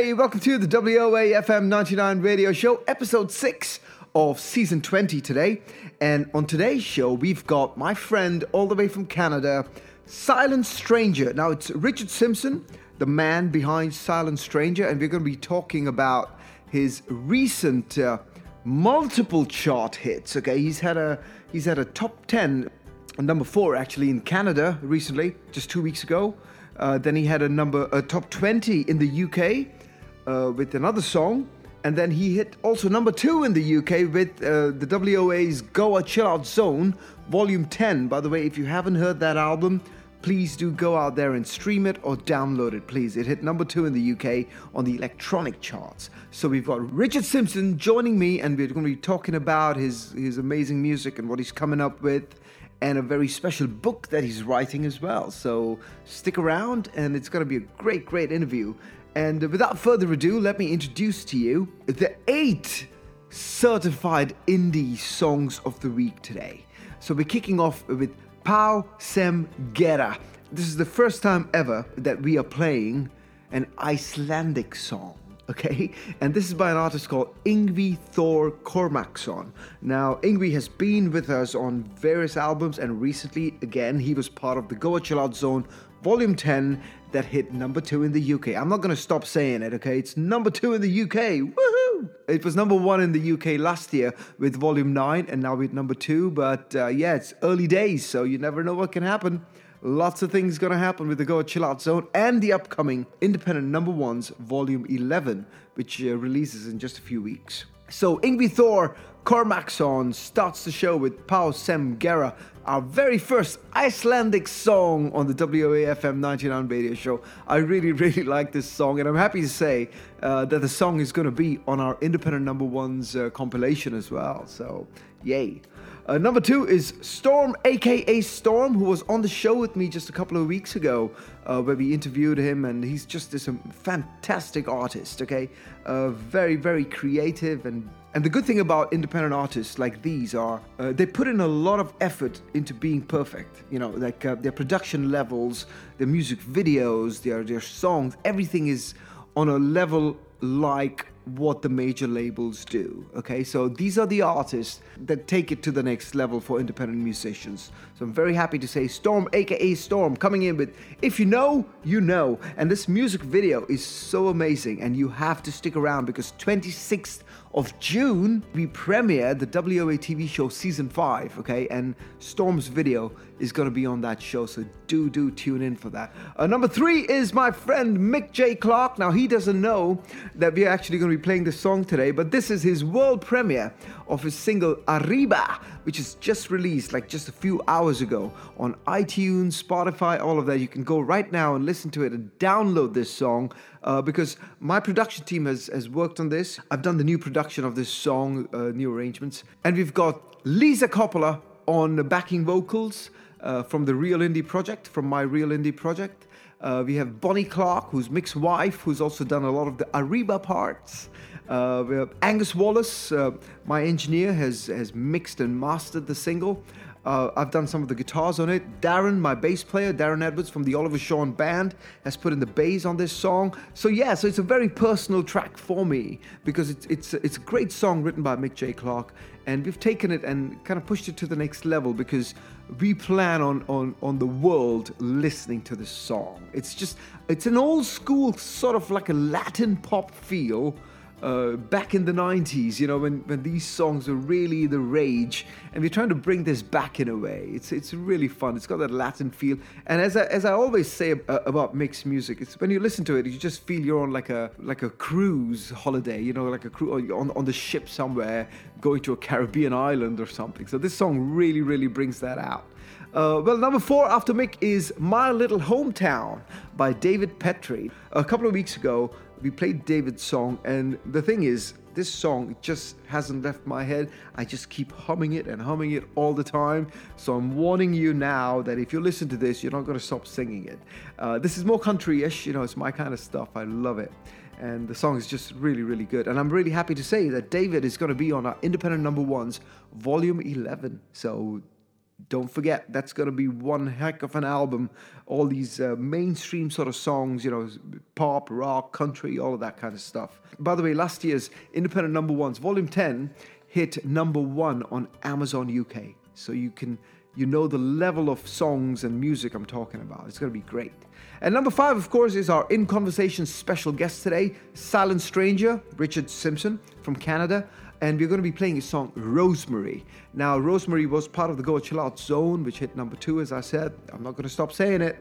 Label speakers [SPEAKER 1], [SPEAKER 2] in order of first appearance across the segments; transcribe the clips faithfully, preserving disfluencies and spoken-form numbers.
[SPEAKER 1] Hey, welcome to the W O A F M ninety-nine radio show, episode six of season twenty today. And on today's show, we've got my friend all the way from Canada, Silent Stranger. Now, it's Richard Simpson, the man behind Silent Stranger, and we're going to be talking about his recent uh, multiple chart hits. Okay, he's had a he's had a top ten, number four actually in Canada recently, just two weeks ago. Uh, then he had a number a top twenty in the U K uh, with another song, and then he hit also number two in the U K with uh, the W O A's Goa Chill Out Zone Volume ten. By the way, if you haven't heard that album, please do go out there and stream it or download it, please. It hit number two in the U K on the electronic charts. So we've got Richard Simpson joining me, and we're going to be talking about his, his amazing music and what he's coming up with, and a very special book that he's writing as well. So stick around, and it's going to be a great, great interview. And without further ado, let me introduce to you the eight certified indie songs of the week today. So we're kicking off with Pau Sem Gera. This is the first time ever that we are playing an Icelandic song. Okay, and this is by an artist called Yngvi Thor Kormaksson. Now, Yngvi has been with us on various albums, and recently, again, he was part of the Goa Chill Out Zone Volume ten that hit number two in the U K. I'm not going to stop saying it, okay? It's number two in the U K. Woohoo! It was number one in the U K last year with Volume nine, and now with number two. But uh, yeah, it's early days, so you never know what can happen. Lots of things going to happen with the Goa Chill Out Zone and the upcoming Independent Number Ones Volume eleven, which uh, releases in just a few weeks. So Yngvi Thor Kormaksson starts the show with Pau Sem Gera, our very first Icelandic song on the W O A F M ninety-nine radio show. I really, really like this song, and I'm happy to say uh, that the song is going to be on our Independent Number Ones uh, compilation as well. So, yay. Uh, number two is Storm, aka Storm, who was on the show with me just a couple of weeks ago, uh, where we interviewed him, and he's just this um, fantastic artist, okay? Uh, very, very creative, and and the good thing about independent artists like these are uh, they put in a lot of effort into being perfect. You know, like uh, their production levels, their music videos, their their songs, everything is on a level like what the major labels do, okay? So these are the artists that take it to the next level for independent musicians. So I'm very happy to say Storm, aka Storm, coming in with If You Know, You Know. And this music video is so amazing, and you have to stick around because twenty-sixth of June, we premiere the W O A T V show Season five, okay? And Storm's video is going to be on that show, so do, do tune in for that. Uh, number three is my friend Mick J. Clark. Now, he doesn't know that we're actually going to be playing this song today, but this is his world premiere of his single Arriba, which is just released like just a few hours ago on iTunes, Spotify, all of that. You can go right now and listen to it and download this song uh, because my production team has, has worked on this. I've done the new production of this song, uh, new arrangements, and we've got Lisa Coppola on the backing vocals uh, from the Real Indie Project, from my Real Indie Project. Uh, we have Bonnie Clark, who's Mick's wife, who's also done a lot of the Arriba parts. Uh, we have Angus Wallace, uh, my engineer, has, has mixed and mastered the single. Uh, I've done some of the guitars on it. Darren, my bass player, Darren Edwards from the Oliver Shawn Band, has put in the bass on this song. So yeah, so it's a very personal track for me because it's it's it's a great song written by Mick J. Clark, and we've taken it and kind of pushed it to the next level because we plan on on on the world listening to this song. It's just it's an old school sort of like a Latin pop feel. Uh, back in the nineties, you know, when, when these songs were really the rage, and we're trying to bring this back in a way. It's it's really fun. It's got that Latin feel, and as I, as I always say uh, about mixed music, it's when you listen to it, you just feel you're on like a like a cruise holiday, you know, like a cruise on on the ship somewhere, going to a Caribbean island or something. So this song really really brings that out. Uh, well, number four after Mick is My Little Hometown by David Petrie. A couple of weeks ago, we played David's song, and the thing is, this song just hasn't left my head. I just keep humming it and humming it all the time. So I'm warning you now that if you listen to this, you're not going to stop singing it. Uh, this is more country-ish, you know, it's my kind of stuff. I love it. And the song is just really, really good. And I'm really happy to say that David is going to be on our Independent Number Ones, Volume eleven. So Don't forget, that's going to be one heck of an album. All these uh, mainstream sort of songs, you know, pop, rock, country, all of that kind of stuff. By the way, last year's Independent Number Ones, Volume ten, hit number one on Amazon U K. So you can, you know the level of songs and music I'm talking about. It's going to be great. And number five, of course, is our In Conversation special guest today, Silent Stranger, Richard Simpson from Canada. And we're going to be playing his song, Rosemary. Now, Rosemary was part of the Go Chill Out Zone, which hit number two, as I said. I'm not going to stop saying it.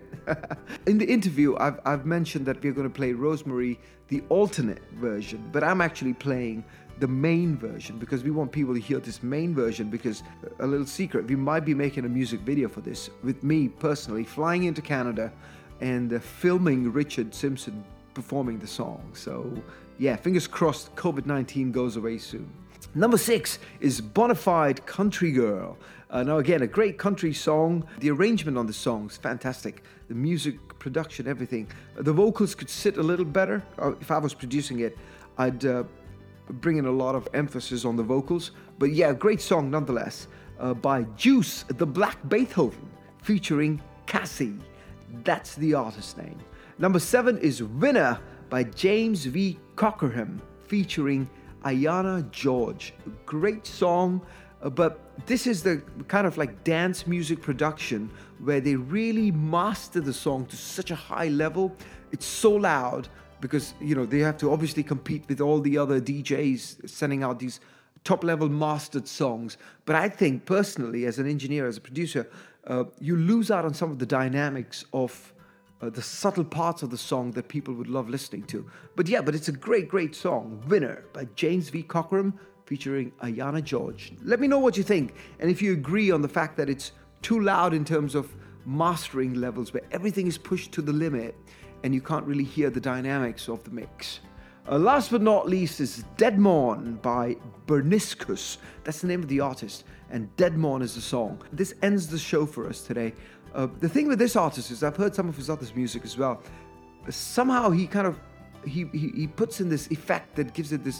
[SPEAKER 1] In the interview, I've, I've mentioned that we're going to play Rosemary, the alternate version, but I'm actually playing the main version because we want people to hear this main version because, a little secret, we might be making a music video for this with me personally flying into Canada and uh, filming Richard Simpson performing the song. So, yeah, fingers crossed covid nineteen goes away soon. Number six is Bonafide Country Girl. Uh, now, again, a great country song. The arrangement on the song is fantastic. The music, production, everything. The vocals could sit a little better. If I was producing it, I'd uh, bring in a lot of emphasis on the vocals. But yeah, great song nonetheless. Uh, by Juice the Black Beethoven, featuring Cassie. That's the artist name. Number seven is Winner by James V. Cockerham, featuring Ayana George. A great song, uh, but this is the kind of like dance music production where they really master the song to such a high level. It's so loud because, you know, they have to obviously compete with all the other D Js sending out these top-level mastered songs. But I think personally, as an engineer, as a producer, uh, you lose out on some of the dynamics of Uh, the subtle parts of the song that people would love listening to. But yeah, but it's a great, great song. Winner by James V. Cockerham featuring Ayana George. Let me know what you think. And if you agree on the fact that it's too loud in terms of mastering levels where everything is pushed to the limit and you can't really hear the dynamics of the mix. Uh, last but not least is Dead Morn by Berniscus. That's the name of the artist. And Dead Morn is the song. This ends the show for us today. Uh, the thing with this artist is I've heard some of his other music as well. Somehow he kind of, he, he, he puts in this effect that gives it this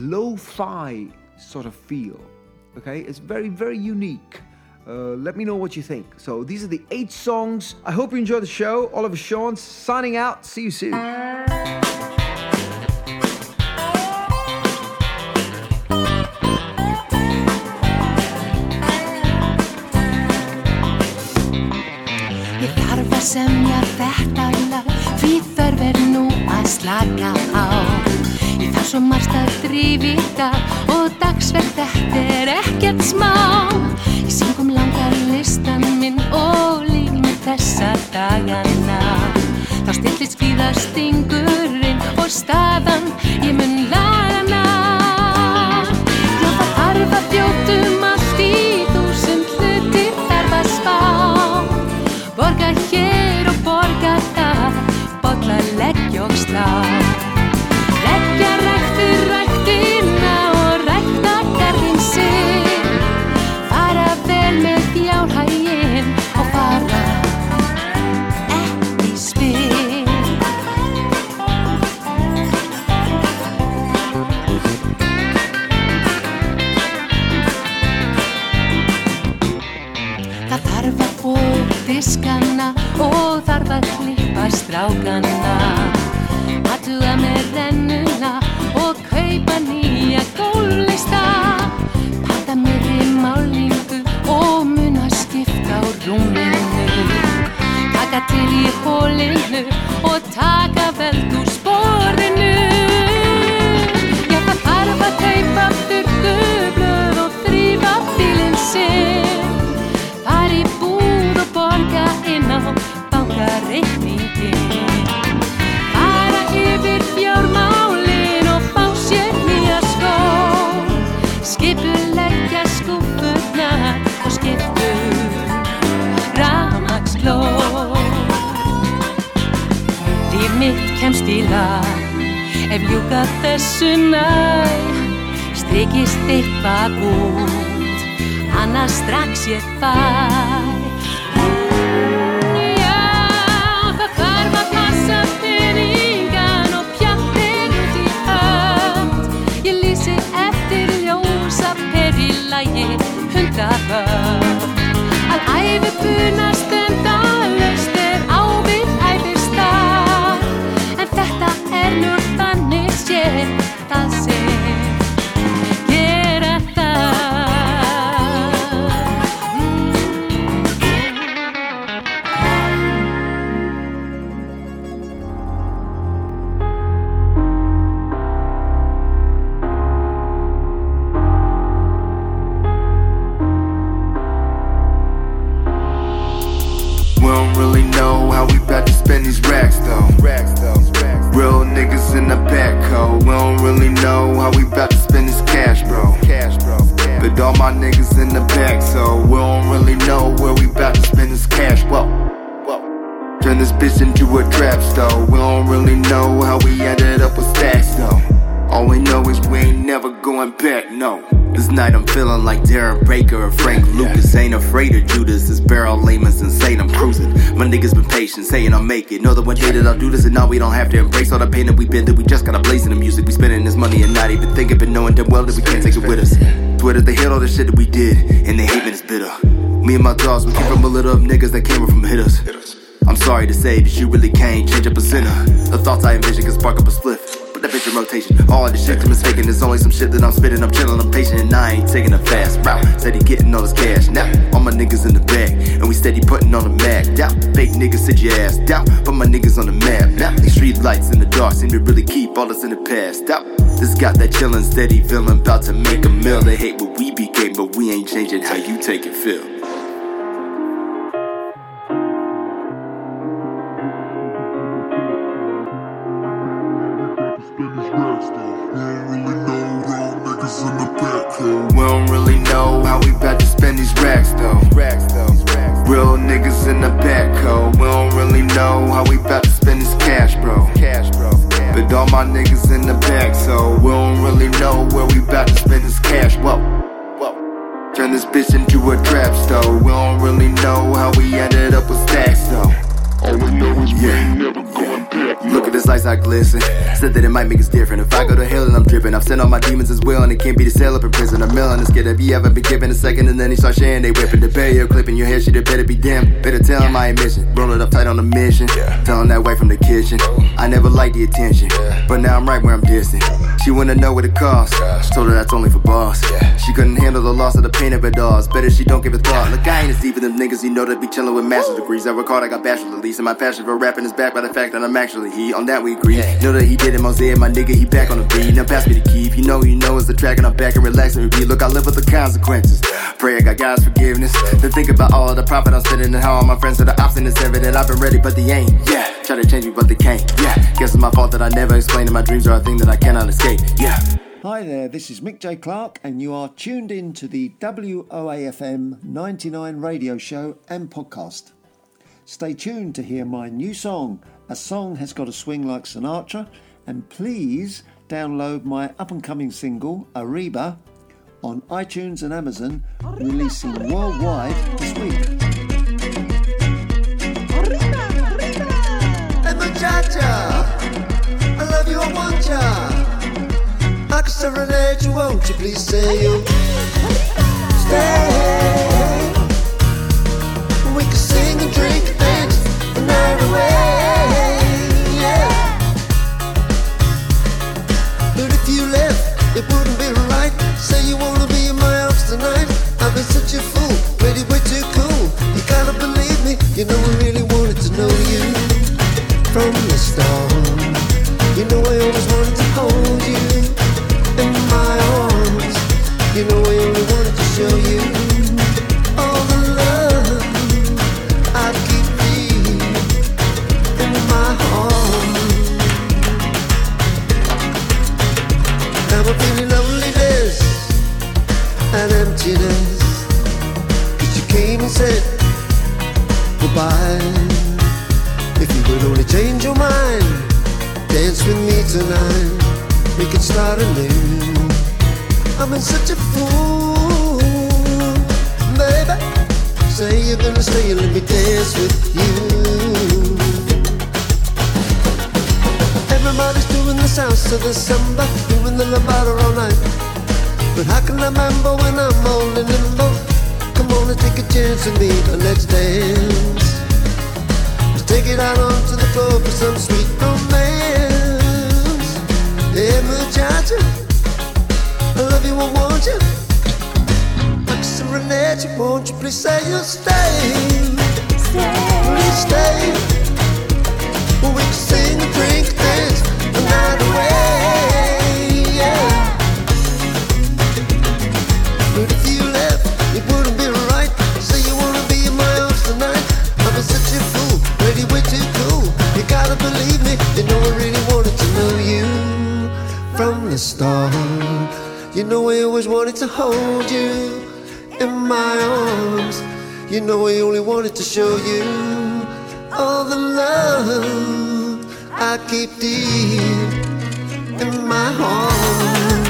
[SPEAKER 1] lo-fi sort of feel. Okay, it's very, very unique. Uh, let me know what you think. So these are the eight songs. I hope you enjoy the show. Oliver Sean signing out. See you soon.
[SPEAKER 2] Semja þetta lag, því þörf er nú að slaka á. Ég þarf svo margt að drífa og dagsverk þetta er ekkert smá. Ég syng um langar listan minn og lík með þessa dagana. Þá stillist kvíða stingurinn og staðan, ég mun lagana. Já, það þarf að fljótum allt í þúsund hluti þarf að spá. Borga hér og borga þar, bolla, leggja og slá. Leggja rækt við ræktina og rækta garðinn sinn. Fara vel með fjárhaginn og fara ekki í spil. Það þarf að búa diskana og þarf að klippa strákana, athuga með rennuna og kaupa nýja gólflista, panta meiri málingu og muna skipta á rúminu, taka til í hólinu og taka veld úr sporinu. Já, það þarf að kaupa þurrkublöð og þrífa bílinn sinn, fara í búð og borga inn á bankareikninginn, fara yfir fjármálin og fá sér nýja skó, skipuleggja skúffurnar og skipta rafmagnsglóð. Líf mitt kemst í lag ef ljúka þessu næ, strikist eitthvað út, annars strax ég fær. Hundra börn að yfir bunast endalaust er á við æðistar. En þetta er nú þannig séð það sem gera það.
[SPEAKER 3] We don't really know how we bout to spend these racks though. Racks though. Real niggas in the back, ho. We don't really know how we bout to spend this cash, bro. Cash, bro. But all my niggas in the back, so we don't really know where we bout to spend this cash. Whoa, whoa. Turn this bitch into a trap, though. We don't really know how we ended up with stacks, though. All we know is we ain't never going back, no. This night I'm feeling like Darren Baker or Frank Lucas. Ain't afraid of Judas, this barrel layman's insane, I'm cruising. My niggas been patient, saying I'll make it. Know that one day that I'll do this and now we don't have to embrace all the pain that we've been through. We just gotta blaze in the music, we spending this money and not even thinking, but knowing damn well that we can't take it with us. Twitter, they hate all the shit that we did, and they hate when it's bitter. Me and my dogs, we came from a little of niggas that came from hitters. I'm sorry to say that you really can't change up a sinner. The thoughts I envision can spark up a spliff. That bitch in rotation, all of this shit to mistaken. There's only some shit that I'm spitting, I'm chillin', I'm patient, and I ain't taking a fast route. Steady getting all this cash, now all my niggas in the bag, and we steady putting on the mag. Down, fake niggas sit your ass down, put my niggas on the map. Now these street lights in the dark seem to really keep all us in the past. Out, this got that chillin', steady feeling, about to make a meal. They hate what we became, but we ain't changing how you take it feel. We don't really know how we bout to spend these racks though. Real niggas in the back, ho. We don't really know how we bout to spend this cash, bro. But all my niggas in the back, so we don't really know where we bout to spend this cash. Whoa, whoa. Turn this bitch into a trap store. We don't really know how we ended up with stacks though. All we know is we ain't never going back. Look at this ice I glisten. Said that it might make us different. If I go to hell and I'm dripping, I've sent all my demons as well, and it can't be the sale up in prison. A million is good. Have you ever been given a second and then he start sharing? They whipping the barrier, clipping your hair. Shit, it better be damn. Better tell him I ain't missing. Roll it up tight on the mission. Tell him that way from the kitchen. I never liked the attention, but now I'm right where I'm distant. She wanna know what it costs. Told her that's only for boss. She couldn't handle the loss of the pain of it all. It's better she don't give a thought. Look, I ain't as deep as them niggas, you know, that be chillin' with master's degrees. I recall I got bachelor's at least, and my passion for rapping is backed by the fact that I'm actually he. On that we agree. Know that he did it, Mosaic, my nigga, he back on the beat. Now pass me the key. If you know who you know is the track, and I'm back and relaxing and repeat. Look, I live with the consequences. Pray I got God's forgiveness. Then think about all the profit I'm spending and how all my friends are the opposite and evident. I've been ready, but they ain't. Yeah, try to change me, but they can't. Yeah, guess it's my fault that I never explained, and my dreams are a thing that I cannot escape. Yeah.
[SPEAKER 4] Hi there, this is Mick J. Clark, and you are tuned in to the W O A F M ninety-nine radio show and podcast. Stay tuned to hear my new song, A Song Has Got a Swing Like Sinatra, and please download my up-and-coming single, Arriba, on iTunes and Amazon, releasing worldwide this week.
[SPEAKER 5] Arriba, arriba. Hey muchacha, I love you, I want ya. I can serenade you, won't you please say you stay? We can sing and drink and dance the night away, yeah. But if you left, it wouldn't be right. Say you wanna be in my arms tonight. I've been such a fool, really way too cool. You gotta believe me, you know I really wanted to know you from the start. You know I always wanted to hold you in my arms. You know I only wanted to show you all the love I keep feeling in my heart. Now I'm feeling loneliness and emptiness, 'cause you came and said goodbye. If you would only change your mind, dance with me tonight, we could start anew. I've been such a fool, baby. Say you're gonna stay and let me dance with you. Everybody's doing the salsa, the samba, doing the lambada all night. But how can I remember when I'm all in limbo? Come on and take a chance chance with me and let's dance. Let's take it out onto the floor for some sweet romance. Hey muchacha, I love you, I want you. Like some Renette, won't you please say you'll stay? Please stay. Well, we can sing and drink, dance the night away, yeah. But if you left, it wouldn't be right. Say you wanna be in my arms tonight. I've been such a fool, ready way too cool. You gotta believe me, you know I really wanted to know you from the start. You know I always wanted to hold you in my arms. You know I only wanted to show you all the love I keep deep in my heart.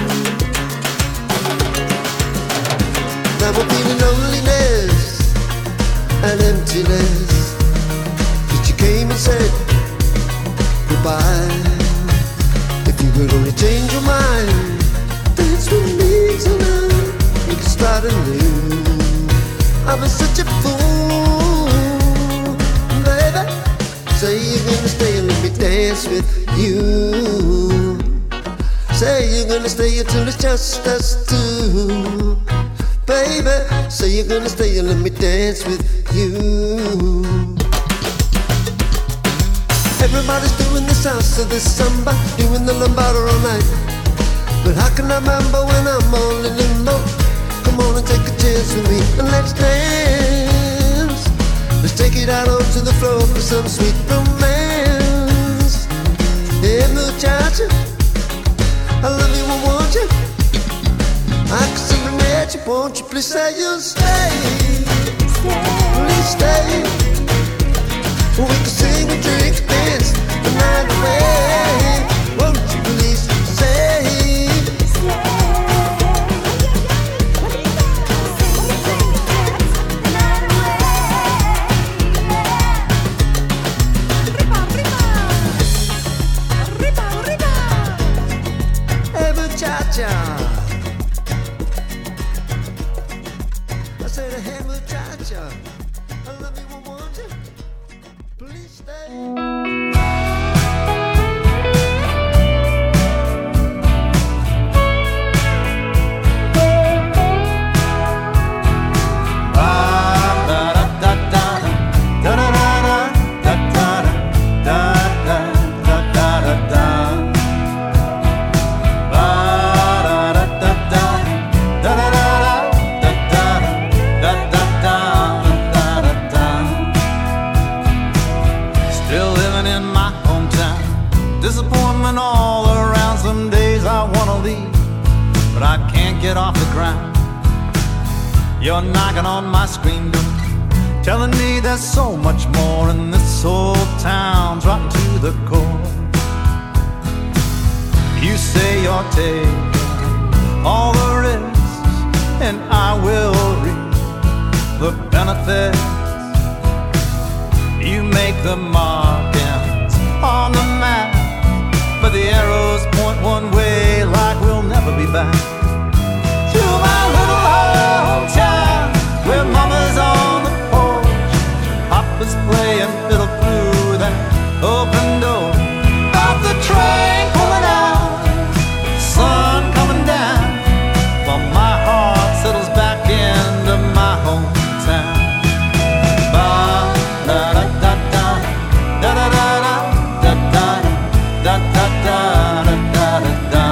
[SPEAKER 5] Now I'm feeling loneliness and emptiness, 'cause you came and said goodbye. If you could only change your mind, dance with me tonight, we can start anew. I've been such a fool, baby. Say you're gonna stay and let me dance with you. Say you're gonna stay until it's just us two, baby. Say you're gonna stay and let me dance with you. Everybody's doing the salsa, this samba, doing the lambada all night. But how can I remember when I'm all in limbo? Come on and take a chance with me and let's dance. Let's take it out onto the floor for some sweet romance. Hey muchacha, I love you, I want you. I can see Renette, won't you please say you'll stay? Please stay. We can sing and drink, dance the night away. Won't you please say? Hey muchacha, I said hey muchacha, I love you, I want you. Please stay.
[SPEAKER 6] Get off the ground. You're knocking on my screen door, telling me there's so much more, and this old town's rotten to the core. You say you're taking all the risks, and I will reap the benefits. You make the markings on the map, but the arrows point one way like we'll never be back. To my little hometown, where mama's on the porch, papa's playing fiddle through that open door. Off the train pulling out, sun coming down, while my heart settles back into my hometown. Ba da da da da da da da da da da da da da da da.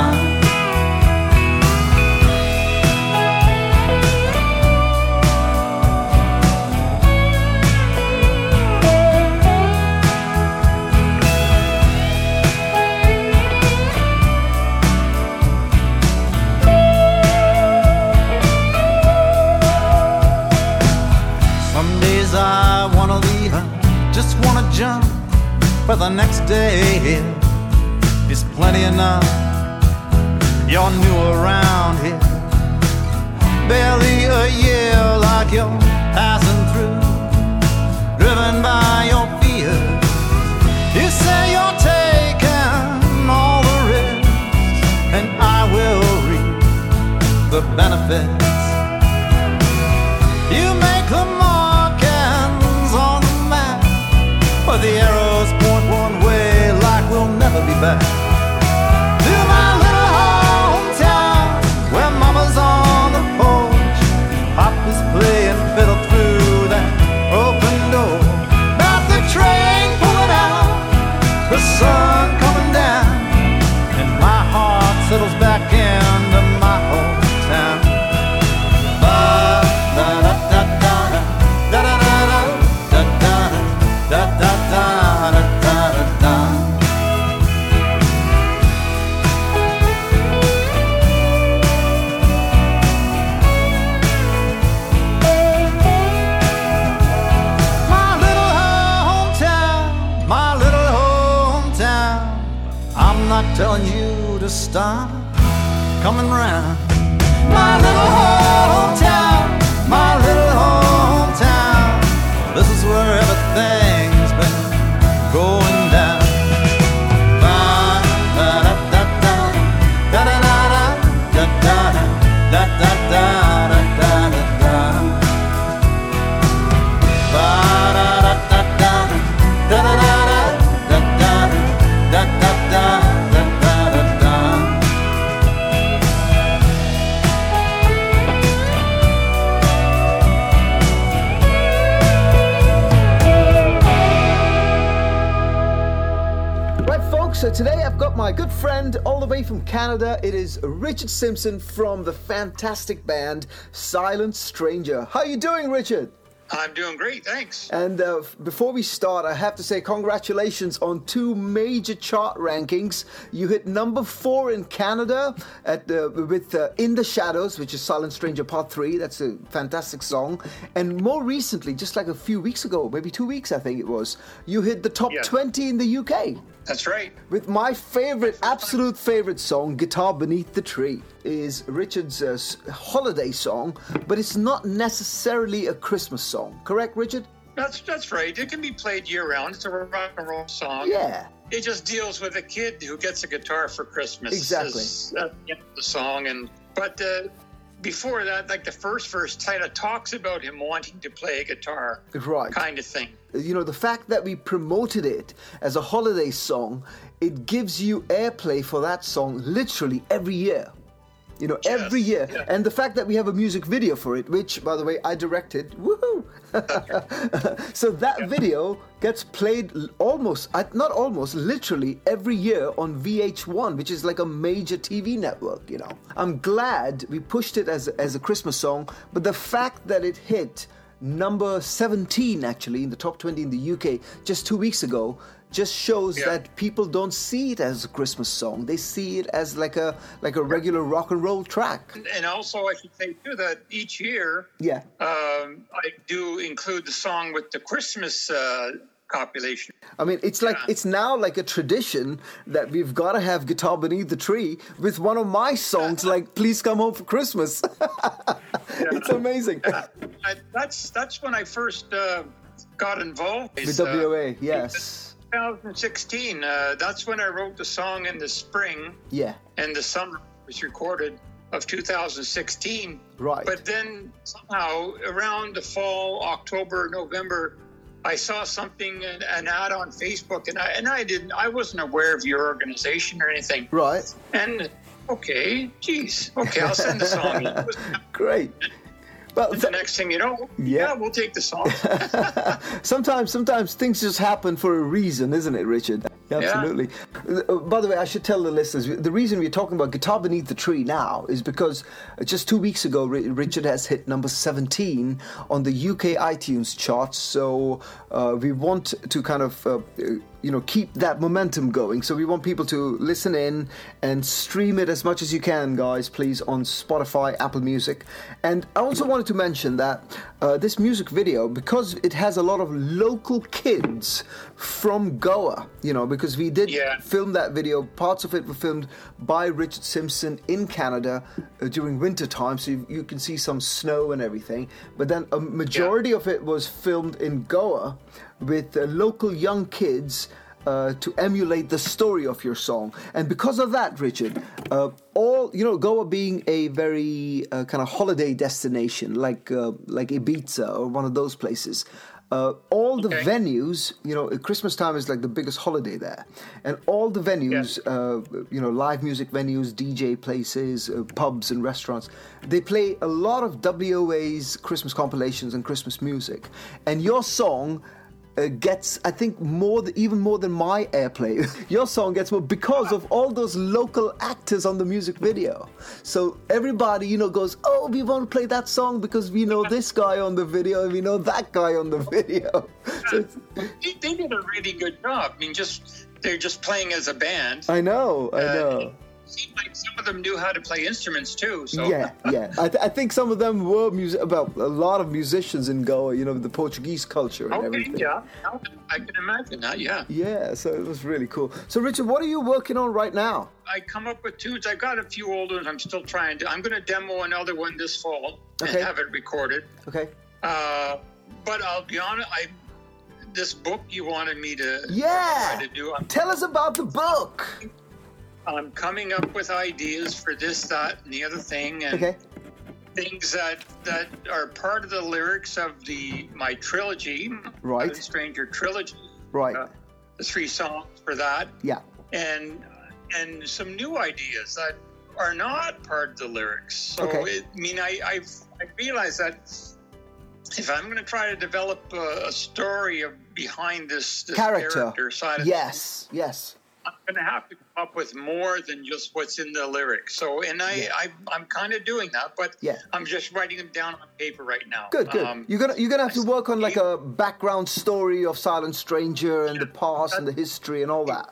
[SPEAKER 6] Jump for the next day is plenty enough. You're new around here, barely a year like you're passing through, driven by your fears. You say you're taking all the risks, and I will reap the benefits. You make the mark but the arrows point one way like we'll never be back. To my little hometown, where mama's on the porch, papa's playing fiddle through that open door. About the train pulling out, the sun coming down, and my heart settles back into my hometown. Telling you to stop coming round. My little hometown, my little hometown, this is where everything's been going down.
[SPEAKER 1] So today I've got my good friend all the way from Canada. It is Richard Simpson from the fantastic band Silent Stranger. How are you doing, Richard?
[SPEAKER 7] I'm doing great, thanks.
[SPEAKER 1] And uh, before we start, I have to say congratulations on two major chart rankings. You hit number four in Canada at uh, with uh, In the Shadows, which is Silent Stranger Part three. That's a fantastic song. And more recently, just like a few weeks ago, maybe two weeks I think it was, you hit the top
[SPEAKER 7] yeah.
[SPEAKER 1] twenty in the U K.
[SPEAKER 7] That's right.
[SPEAKER 1] With my favorite, absolute favorite song, Guitar Beneath the Tree, is Richard's uh, holiday song, but it's not necessarily a Christmas song. Correct, Richard?
[SPEAKER 7] That's that's right. It can be played year-round. It's a rock and roll song.
[SPEAKER 1] Yeah.
[SPEAKER 7] It just deals with a kid who gets a guitar for Christmas.
[SPEAKER 1] Exactly.
[SPEAKER 7] As, uh, you know, the song. and But uh, before that, like the first verse kind of talks about him wanting to play a guitar.
[SPEAKER 1] Right.
[SPEAKER 7] Kind of thing.
[SPEAKER 1] You know, the fact that we promoted it as a holiday song, it gives you airplay for that song literally every year. You know,
[SPEAKER 7] Yes,
[SPEAKER 1] every year.
[SPEAKER 7] yeah.
[SPEAKER 1] And the fact that we have a music video for it, which, by the way, I directed. Woohoo! So that
[SPEAKER 7] Yeah.
[SPEAKER 1] video gets played l- almost, uh, not almost, literally every year on V H one, which is like a major T V network, you know. I'm glad we pushed it as, as a Christmas song, but the fact that it hit number seventeen actually in the top twenty in the U K just two weeks ago just shows
[SPEAKER 7] Yeah.
[SPEAKER 1] that people don't see it as a Christmas song. They see it as like a like a regular rock and roll track.
[SPEAKER 7] And also, I should say, too, that each year
[SPEAKER 1] Yeah.
[SPEAKER 7] um, I do include the song with the Christmas uh, copulation.
[SPEAKER 1] I mean, it's like
[SPEAKER 7] Yeah.
[SPEAKER 1] it's now like a tradition that we've got to have Guitar Beneath the Tree with one of my songs like Please Come Home for Christmas. It's amazing.
[SPEAKER 7] I, that's that's when I first uh, got involved.
[SPEAKER 1] With
[SPEAKER 7] Is,
[SPEAKER 1] W O A,
[SPEAKER 7] uh,
[SPEAKER 1] yes.
[SPEAKER 7] twenty sixteen. Uh, that's when I wrote the song in the spring,
[SPEAKER 1] Yeah.
[SPEAKER 7] and the summer was recorded of two thousand sixteen.
[SPEAKER 1] Right.
[SPEAKER 7] But then somehow around the fall, October, November, I saw something, an, an ad on Facebook, and I and I didn't, I wasn't aware of your organization or anything.
[SPEAKER 1] Right.
[SPEAKER 7] And okay, geez, okay, I'll send the song. in.
[SPEAKER 1] Great. Well,
[SPEAKER 7] And the next thing you know,
[SPEAKER 1] Yeah.
[SPEAKER 7] yeah, we'll take the song.
[SPEAKER 1] sometimes, sometimes things just happen for a reason, isn't it, Richard? Absolutely. Uh, By the way, I should tell the listeners, the reason we're talking about Guitar Beneath the Tree now is because just two weeks ago, Ri- Richard has hit number seventeen on the U K iTunes charts. So uh, we want to kind of, uh, you know, keep that momentum going. So we want people to listen in and stream it as much as you can, guys, please, on Spotify, Apple Music. And I also wanted to mention that uh, this music video, because it has a lot of local kids from Goa, you know, because we did
[SPEAKER 7] Yeah.
[SPEAKER 1] film that video. Parts of it were filmed by Richard Simpson in Canada uh, during winter time, so you, you can see some snow and everything. But then a majority of it was filmed in Goa with uh, local young kids uh, to emulate the story of your song. And because of that, Richard, uh, all, you know, Goa being a very uh, kind of holiday destination, like uh, like Ibiza or one of those places, Uh, all the
[SPEAKER 7] Okay.
[SPEAKER 1] venues, you know, Christmas time is like the biggest holiday there, and all the venues, uh, you know, live music venues, D J places, uh, pubs and restaurants, they play a lot of W O A's Christmas compilations and Christmas music, and your song uh, gets, I think, more th- even more than my airplay. Your song gets more because of all those local actors on the music video. So everybody, you know, goes, oh, we want to play that song because we know this guy on the video and we know that guy on the video. So it's,
[SPEAKER 7] They, they did a really good job. I mean, just they're just playing as a band.
[SPEAKER 1] I know, I
[SPEAKER 7] Uh,
[SPEAKER 1] know.
[SPEAKER 7] It seemed like some of them knew how to play instruments too. So
[SPEAKER 1] Yeah, yeah. I, th- I think some of them were music about a lot of musicians in Goa. You know, the Portuguese culture and
[SPEAKER 7] okay,
[SPEAKER 1] everything.
[SPEAKER 7] yeah, no, I can imagine that. Yeah,
[SPEAKER 1] Yeah, so it was really cool. So, Richard, what are you working on right now?
[SPEAKER 7] I come up with tunes. I got a few old ones. I'm still trying to. I'm going to demo another one this fall
[SPEAKER 1] Okay.
[SPEAKER 7] and have it recorded.
[SPEAKER 1] Okay.
[SPEAKER 7] Uh, but I'll be honest. I this book you wanted me to
[SPEAKER 1] Yeah.
[SPEAKER 7] try to do. I'm,
[SPEAKER 1] Tell us about the book.
[SPEAKER 7] I'm coming up with ideas for this, that, and the other thing, and
[SPEAKER 1] Okay.
[SPEAKER 7] things that that are part of the lyrics of the my trilogy,
[SPEAKER 1] Right.
[SPEAKER 7] the Stranger trilogy.
[SPEAKER 1] Right.
[SPEAKER 7] Uh, the three songs for that,
[SPEAKER 1] Yeah.
[SPEAKER 7] and and some new ideas that are not part of the lyrics. So
[SPEAKER 1] Okay.
[SPEAKER 7] it, I mean, I I've, I realize that if I'm going to try to develop a, a story of behind this, this
[SPEAKER 1] Character.
[SPEAKER 7] character side of
[SPEAKER 1] Yes. Yes.
[SPEAKER 7] I'm going to have to come up with more than just what's in the lyrics. So, and I,
[SPEAKER 1] Yeah.
[SPEAKER 7] I I'm kind of doing that, but
[SPEAKER 1] Yeah.
[SPEAKER 7] I'm just writing them down on paper right now.
[SPEAKER 1] Good. Good.
[SPEAKER 7] Um,
[SPEAKER 1] you're gonna you're gonna have to work on like a background story of Silent Stranger and the past and the history and all that.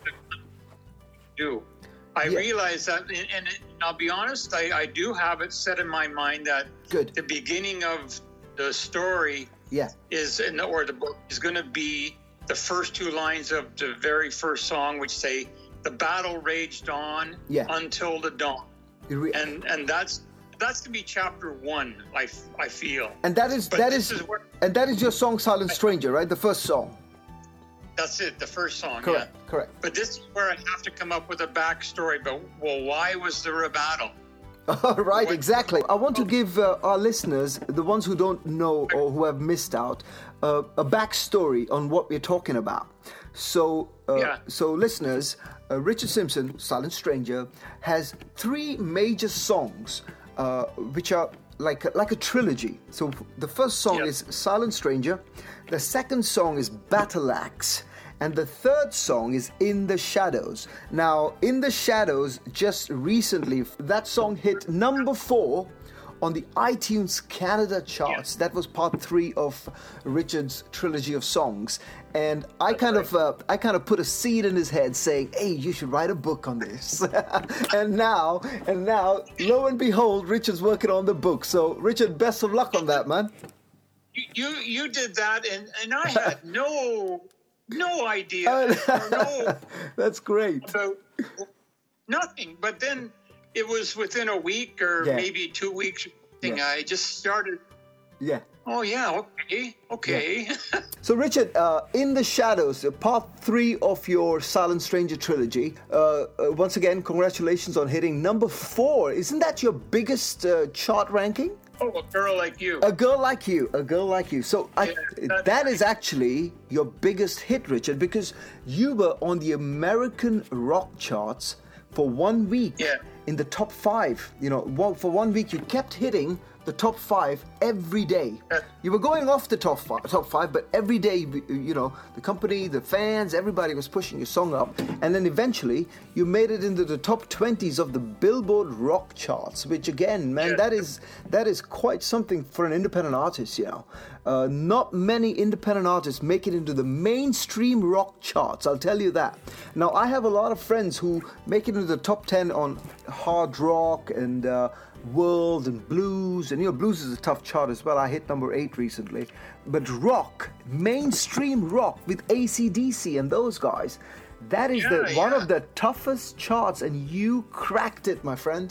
[SPEAKER 7] do. I
[SPEAKER 1] Yeah.
[SPEAKER 7] realize that, and, and it, I'll be honest, I, I do have it set in my mind that
[SPEAKER 1] Good.
[SPEAKER 7] the beginning of the story
[SPEAKER 1] Yeah.
[SPEAKER 7] is, in, or the book is going to be the first two lines of the very first song, which say, "The battle raged on
[SPEAKER 1] Yeah.
[SPEAKER 7] until the dawn,"
[SPEAKER 1] You re-
[SPEAKER 7] and and that's that's to be chapter one. I, f- I feel,
[SPEAKER 1] and that is
[SPEAKER 7] but
[SPEAKER 1] that
[SPEAKER 7] this
[SPEAKER 1] is,
[SPEAKER 7] is where
[SPEAKER 1] and that is your song Silent Stranger, right? The first song.
[SPEAKER 7] that's it, the first song.
[SPEAKER 1] Correct.
[SPEAKER 7] Yeah.
[SPEAKER 1] Correct.
[SPEAKER 7] But this is where I have to come up with a backstory. But well, why was there a battle?
[SPEAKER 1] Right,
[SPEAKER 7] What-
[SPEAKER 1] exactly. I want to give uh, our listeners, the ones who don't know or who have missed out, uh, a backstory on what we're talking about. So, uh,
[SPEAKER 7] Yeah.
[SPEAKER 1] so listeners, uh, Richard Simpson, Silent Stranger, has three major songs, uh, which are like a, like a trilogy. So the first song
[SPEAKER 7] Yeah.
[SPEAKER 1] is Silent Stranger, the second song is Battle Axe, and the third song is In the Shadows. Now, In the Shadows, just recently, that song hit number four on the iTunes Canada charts. That was part three of Richard's trilogy of songs. And I kind of uh, I kind of put a seed in his head saying, hey, you should write a book on this. and now, and now, lo and behold, Richard's working on the book. So, Richard, best of luck on that, man.
[SPEAKER 7] You you, you did that, and, and I had no no idea,
[SPEAKER 1] Oh,
[SPEAKER 7] or no
[SPEAKER 1] That's great.
[SPEAKER 7] about nothing. But then it was within a week or
[SPEAKER 1] Yeah.
[SPEAKER 7] maybe two weeks. Thing
[SPEAKER 1] Yeah.
[SPEAKER 7] I just started.
[SPEAKER 1] Yeah.
[SPEAKER 7] Oh yeah, okay, okay.
[SPEAKER 1] So, Richard, uh, In the Shadows, uh, part three of your Silent Stranger trilogy. Uh, uh, once again, congratulations on hitting number four. Isn't that your biggest uh, chart ranking?
[SPEAKER 7] Oh, a girl like you.
[SPEAKER 1] A girl like you, a girl like you. So I,
[SPEAKER 7] Yeah, that's
[SPEAKER 1] that
[SPEAKER 7] right.
[SPEAKER 1] is actually your biggest hit, Richard, because you were on the American rock charts for one week
[SPEAKER 7] Yeah.
[SPEAKER 1] in the top five. You know, one, for one week you kept hitting the top five every day.
[SPEAKER 7] Yeah.
[SPEAKER 1] You were going off the top five, top five, but every day, you know, the company, the fans, everybody was pushing your song up, and then eventually you made it into the top twenties of the Billboard rock charts. Which again, man,
[SPEAKER 7] Yeah.
[SPEAKER 1] that is that is quite something for an independent artist. You know, uh, not many independent artists make it into the mainstream rock charts. I'll tell you that. Now, I have a lot of friends who make it into the top ten on hard rock and uh, world and blues, and you know, blues is a tough chart as well. I hit number eight recently. But rock, mainstream rock with A C D C and those guys, that is the
[SPEAKER 7] Yeah,
[SPEAKER 1] one
[SPEAKER 7] yeah.
[SPEAKER 1] of the toughest charts, and you cracked it, my friend.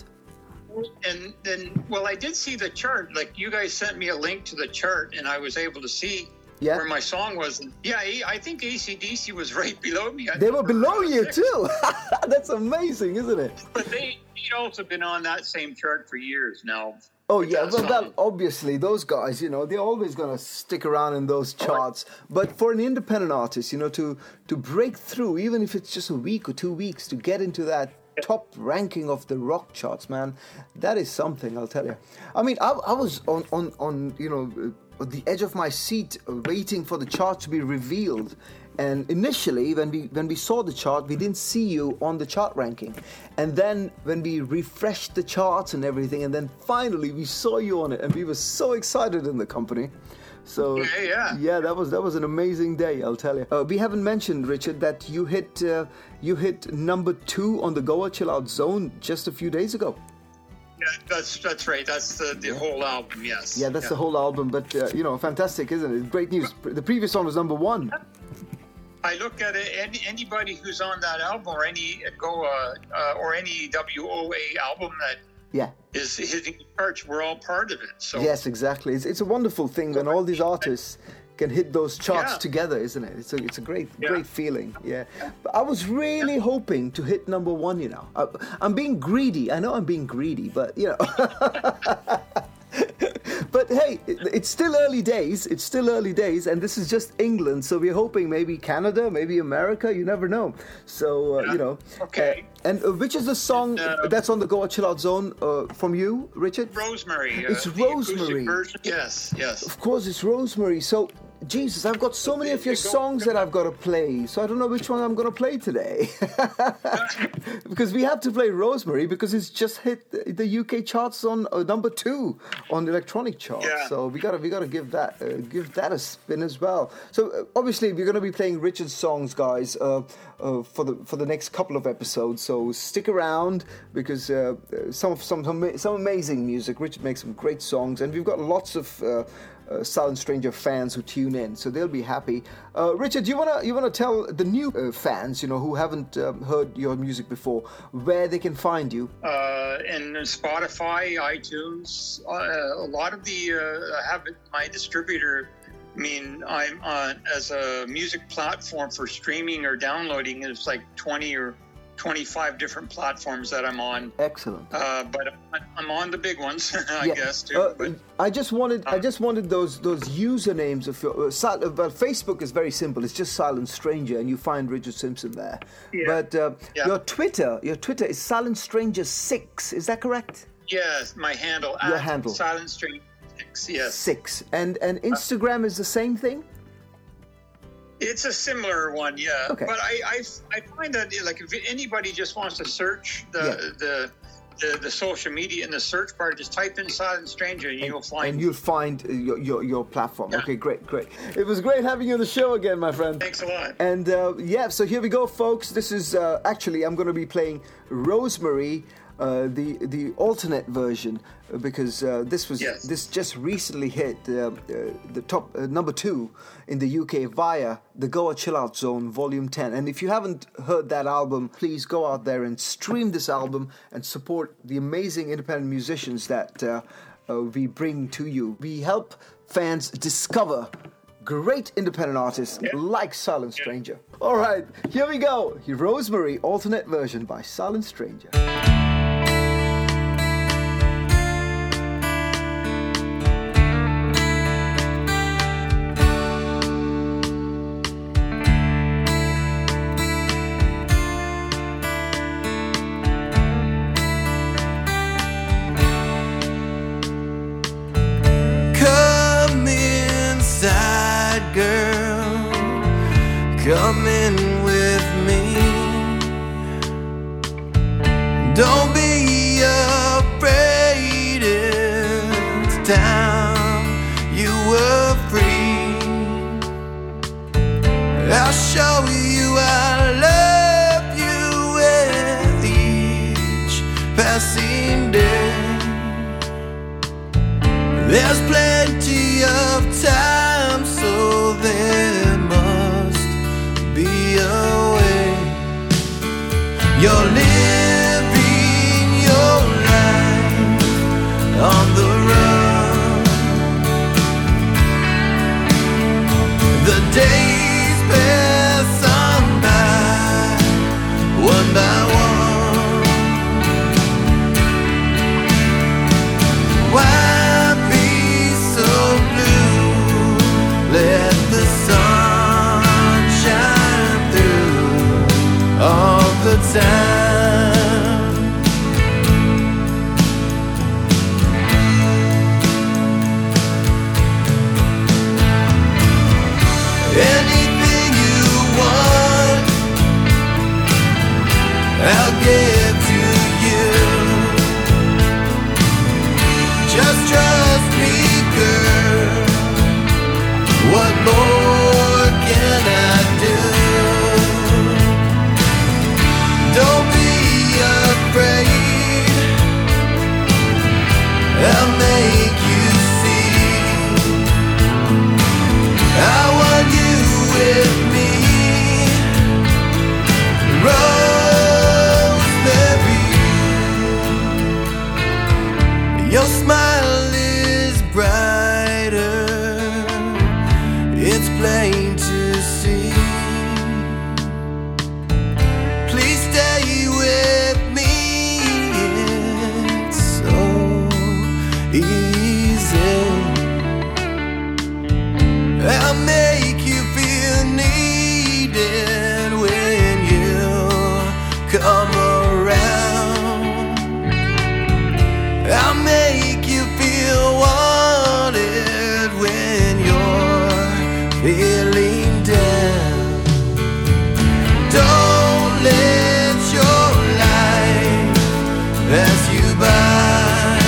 [SPEAKER 7] And then, well, I did see the chart. Like you guys sent me a link to the chart, and I was able to see
[SPEAKER 1] Yeah.
[SPEAKER 7] where my song was. Yeah, I I think A C D C was right below me. I
[SPEAKER 1] They
[SPEAKER 7] think
[SPEAKER 1] were
[SPEAKER 7] for
[SPEAKER 1] below you
[SPEAKER 7] six.
[SPEAKER 1] too. That's amazing, isn't it?
[SPEAKER 7] But they Beatles have been on that same chart for years now.
[SPEAKER 1] Oh yeah, well,
[SPEAKER 7] song.
[SPEAKER 1] well, obviously those guys, you know, they're always gonna stick around in those charts. But for an independent artist, you know, to to break through, even if it's just a week or two weeks, to get into that top ranking of the rock charts, man, that is something, I'll tell you. I mean, I, I was on on on you know at the edge of my seat, uh, waiting for the chart to be revealed. And initially, when we when we saw the chart, we didn't see you on the chart ranking. And then when we refreshed the charts and everything, and then finally we saw you on it, and we were so excited in the company. So
[SPEAKER 7] yeah, yeah,
[SPEAKER 1] yeah, that was that was an amazing day, I'll tell you. Uh, we haven't mentioned, Richard, that you hit uh, you hit number two on the Goa Chill Out Zone just a few days ago.
[SPEAKER 7] Yeah, that's that's right. That's the, the whole album. Yes.
[SPEAKER 1] Yeah, that's
[SPEAKER 7] yeah.
[SPEAKER 1] the whole album. But uh, you know, fantastic, isn't it? Great news. The previous one was number one.
[SPEAKER 7] I look at it. Any, anybody who's on that album, or any Goa, uh, or any W O A album that
[SPEAKER 1] yeah.
[SPEAKER 7] is hitting the charts, we're all part of it. So
[SPEAKER 1] yes, exactly. It's it's a wonderful thing when all these artists can hit those charts
[SPEAKER 7] yeah.
[SPEAKER 1] together, isn't it? It's a it's a great
[SPEAKER 7] yeah.
[SPEAKER 1] great feeling. Yeah. But I was really yeah. hoping to hit number one. You know, I, I'm being greedy. I know I'm being greedy, but you know. But hey, it's still early days. It's still early days, and this is just England. So we're hoping maybe Canada, maybe America. You never know. So uh,
[SPEAKER 7] yeah.
[SPEAKER 1] you know.
[SPEAKER 7] Okay.
[SPEAKER 1] Uh, and uh, which is the song uh, that's on the Goa Chill Out Zone uh, from you, Richard?
[SPEAKER 7] Rosemary. Uh,
[SPEAKER 1] it's
[SPEAKER 7] the
[SPEAKER 1] Rosemary.
[SPEAKER 7] Version. Yes, yes.
[SPEAKER 1] Of course, it's Rosemary. So. Jesus, I've got so many of your songs that I've got to play, so I don't know which one I'm going to play today. Because we have to play Rosemary because it's just hit the U K charts on uh, number two on the electronic charts.
[SPEAKER 7] Yeah.
[SPEAKER 1] So we got to we got to give that uh, give that a spin as well. So uh, obviously we're going to be playing Richard's songs, guys, uh, uh, for the for the next couple of episodes. So stick around because uh, some some some amazing music. Richard makes some great songs, and we've got lots of. Uh, Uh, Silent Stranger fans who tune in, so they'll be happy. Uh, Richard, you wanna you wanna tell the new uh, fans, you know, who haven't um, heard your music before, where they can find you?
[SPEAKER 7] Uh, in Spotify, iTunes, uh, a lot of the uh, I have my distributor. I mean, I'm on as a music platform for streaming or downloading. It's like twenty or twenty-five different platforms that I'm on.
[SPEAKER 1] Excellent.
[SPEAKER 7] Uh, but I'm on the big ones, I
[SPEAKER 1] yeah.
[SPEAKER 7] guess too.
[SPEAKER 1] Uh,
[SPEAKER 7] but,
[SPEAKER 1] I just wanted,
[SPEAKER 7] um,
[SPEAKER 1] I just wanted those those usernames of your. Uh, sil- uh, well, Facebook is very simple. It's just Silent Stranger, and you find Richard Simpson there.
[SPEAKER 7] Yeah.
[SPEAKER 1] But uh,
[SPEAKER 7] yeah.
[SPEAKER 1] your Twitter, your Twitter is Silent Stranger six. Is that correct?
[SPEAKER 7] Yes, my handle.
[SPEAKER 1] Your
[SPEAKER 7] at
[SPEAKER 1] handle.
[SPEAKER 7] Silent Stranger six. Yes.
[SPEAKER 1] Six. And and Instagram is the same thing.
[SPEAKER 7] It's a similar one, yeah.
[SPEAKER 1] Okay.
[SPEAKER 7] But I, I, I find that like if anybody just wants to search the,
[SPEAKER 1] Yeah.
[SPEAKER 7] the the the social media in the search bar, just type in Silent Stranger and, and you'll find.
[SPEAKER 1] And you'll find uh, your, your your platform.
[SPEAKER 7] Yeah.
[SPEAKER 1] Okay, great, great. It was great having you on the show again, my friend.
[SPEAKER 7] Thanks a lot.
[SPEAKER 1] And uh, yeah, so here we go, folks. This is uh, actually I'm going to be playing Rosemary. Uh, the the alternate version uh, because uh, this was
[SPEAKER 7] yes.
[SPEAKER 1] this just recently hit uh, uh, the top uh, number two in the U K via the Goa Chill Out Zone Volume ten. And if you haven't heard that album, please go out there and stream this album and support the amazing independent musicians that uh, uh, we bring to you. We help fans discover great independent artists
[SPEAKER 7] yeah.
[SPEAKER 1] like Silent Stranger. Yeah. All right, here we go. Rosemary alternate version by Silent Stranger.
[SPEAKER 3] Girl, come in with me. Don't be afraid, it's time you were free. I'll show you I love you with each passing day. There's plenty of time, so there must be a way. You're living your life on the run. The days pass on by, one by one. smile is brighter, it's plain to see. Please stay with me, it's so easy. I'll make you feel needed when you come around. I'll make you feel wanted when you're feeling down. Don't let your life pass you by.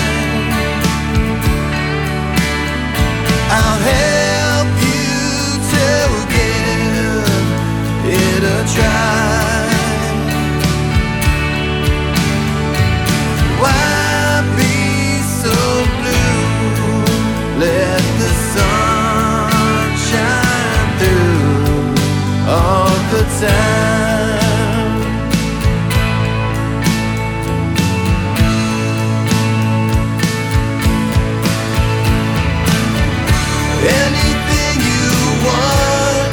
[SPEAKER 3] I'll help you to give it a try. Why be so blue? Let the sun shine through all the time. Anything you want,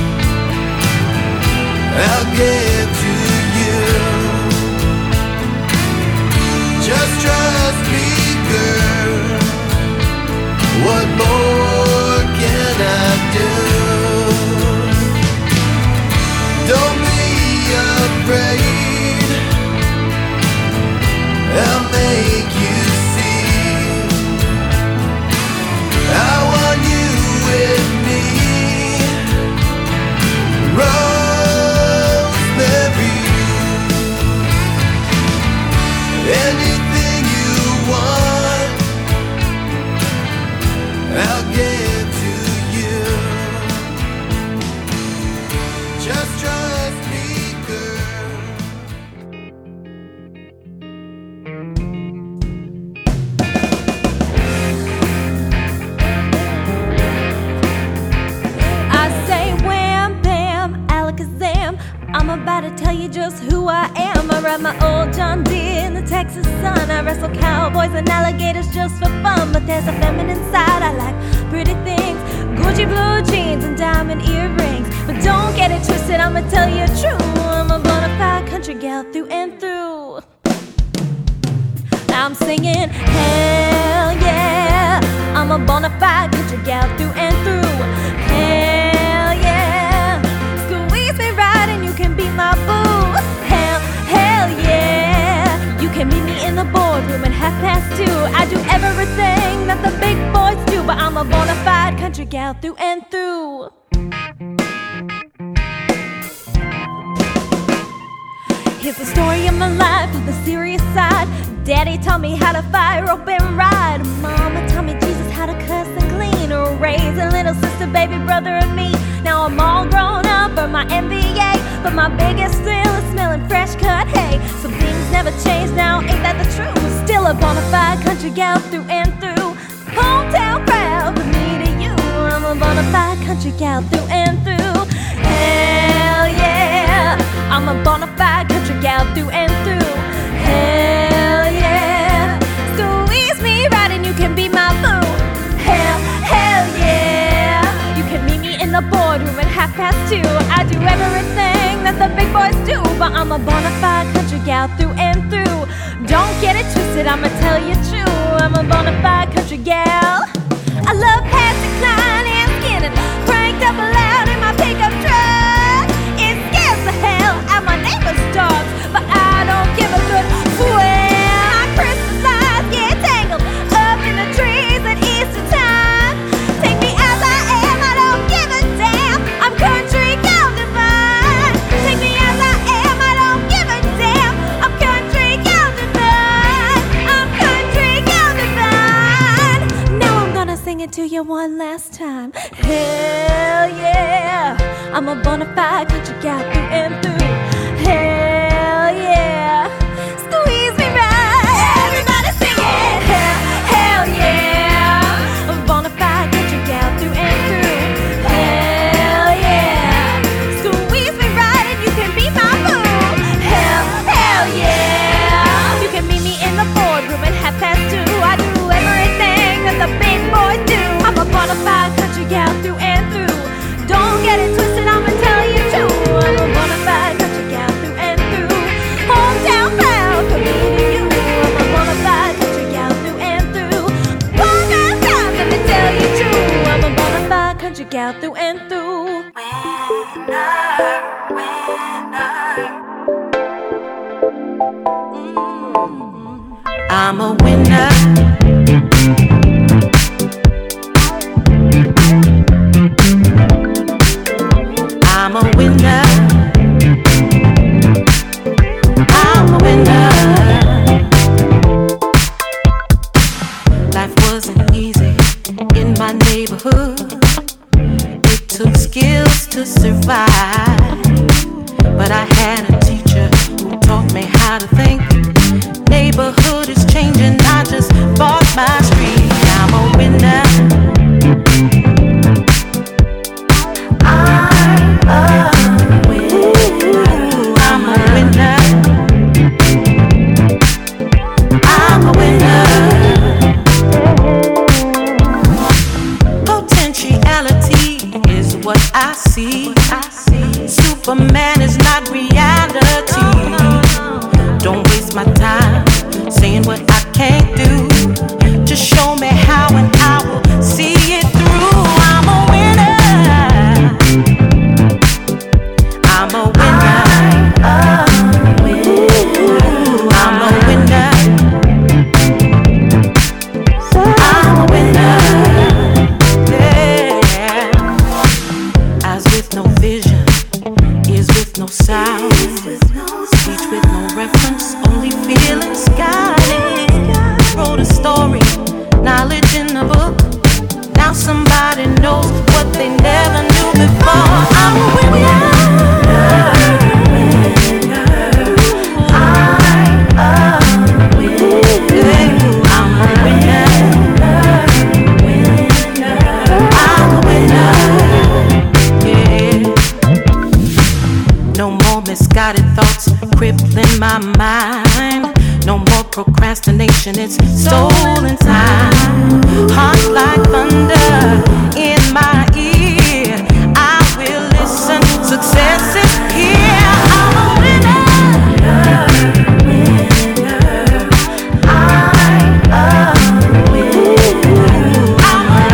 [SPEAKER 3] I'll give to you. Just trust me, girl. What more can I do? Don't be afraid. I'll make you see. I want you with me, Rosemary. Anything you want, I'll give to you. Just trust me, girl.
[SPEAKER 8] I say wham, bam, alakazam. I'm about to tell you just who I am. I ride my old John Deere in the Texas sun. I wrestle cowboys and alligators just for fun. But there's a feminine side, I like pretty things, Gucci blue jeans and diamond earrings. But don't get it twisted, I'ma tell you true. I'm a bona fide country gal through and through. I'm singing, hell yeah. I'm a bona fide country gal through and through. Hell yeah. Squeeze me right and you can be my boo. Hell, hell yeah. You can meet me in the boardroom at half past two. I do everything that the big boys do, but I'm a bona fide country gal through and through. Here's the story of my life with the serious side. Daddy taught me how to fight, rope and ride. Mama taught me Jesus how to cuss and clean. Raise a little sister, baby brother and me. Now I'm all grown up, earned my M B A, but my biggest thrill is smelling fresh cut hay. Some things never change now, ain't that the truth? Still a bona fide country gal through and through. Hometown proud, from me to you. I'm a bona fide country gal through and through. Hell yeah, I'm a bona fide country gal through and through. Hell yeah, squeeze me right and you can be my boo. Hell, hell yeah, you can meet me in the boardroom at half past two. I do everything that the big boys do, but I'm a bona fide country gal through and through. Don't get it twisted, I'ma tell you true. I'm a bona fide country gal. I love Patsy Cline and Skinner, cranked up loud in my pickup truck. It scares the hell out my neighbor's dogs, but I don't give a good when my Christmas lights get tangled up in the trees at Easter time. Take me as I am, I don't give a damn. I'm country gal divine. Take me as I am, I don't give a damn. I'm country gal divine. I'm country gal divine. Now I'm gonna sing it to you one last time. Hell yeah, I'm a bona fide country gal through and through. Hell yeah, squeeze me right. Everybody sing it. Hell, hell yeah, I'm a bona fide country gal through and through. Hell yeah, squeeze me right and you can be my boo. Hell, hell yeah, you can meet me in the boardroom at half past two. I do everything electric out through and through. Winner, winner. Mm-hmm. I'm a winner. I'm a winner. I'm a winner. Life wasn't easy in my neighborhood. It took skills to survive. But I had a teacher who taught me how to think. Neighborhood is changing, I just bought my street. I'm a winner. I'm a winner. I'm a winner. I'm a winner. Potentiality is what I see. I see. Superman is not reality. Don't waste my time saying what I can't do. Just show me how and I will see it through. I'm a winner. I'm a winner. I'm a winner. I'm a winner. Yeah. Eyes with no vision, ears with no sound, speech with no reference, only feelings guided. Wrote a story, knowledge in a book. Now somebody knows what they never knew before. I'm a winner. Misguided thoughts crippling my mind. No more procrastination, it's stolen time. Heart like thunder in my ear. I will listen, success is here. I'm a winner. I'm a winner. I'm a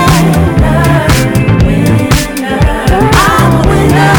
[SPEAKER 8] winner. I'm a winner.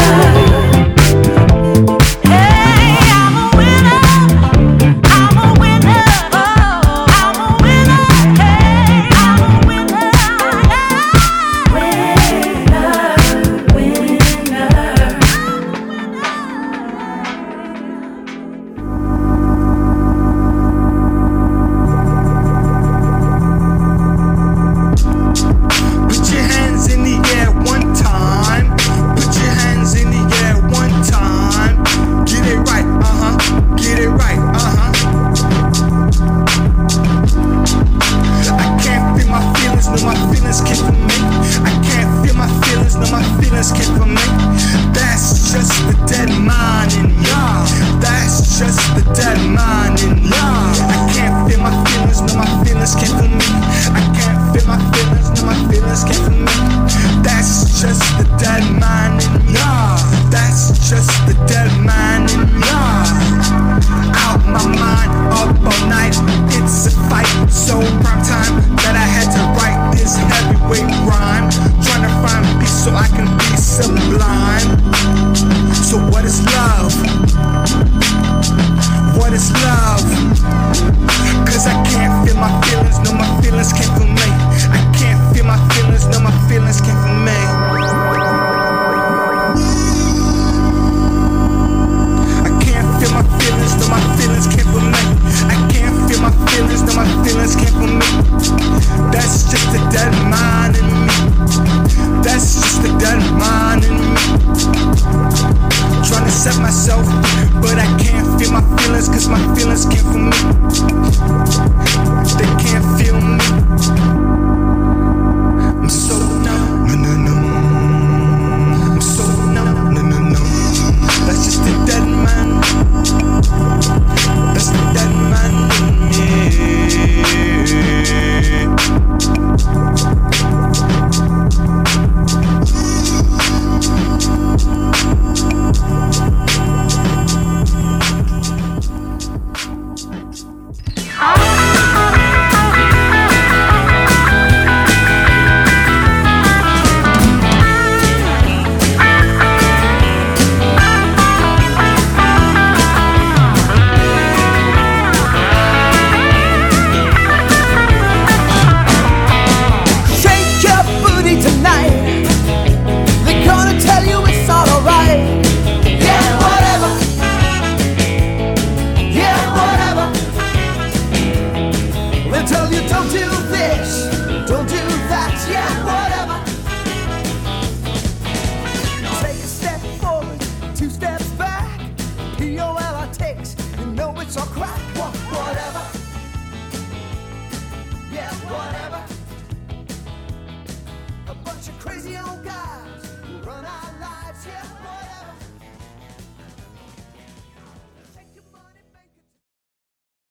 [SPEAKER 3] feelings, no, my feelings came from me.
[SPEAKER 9] or crack, wha- whatever.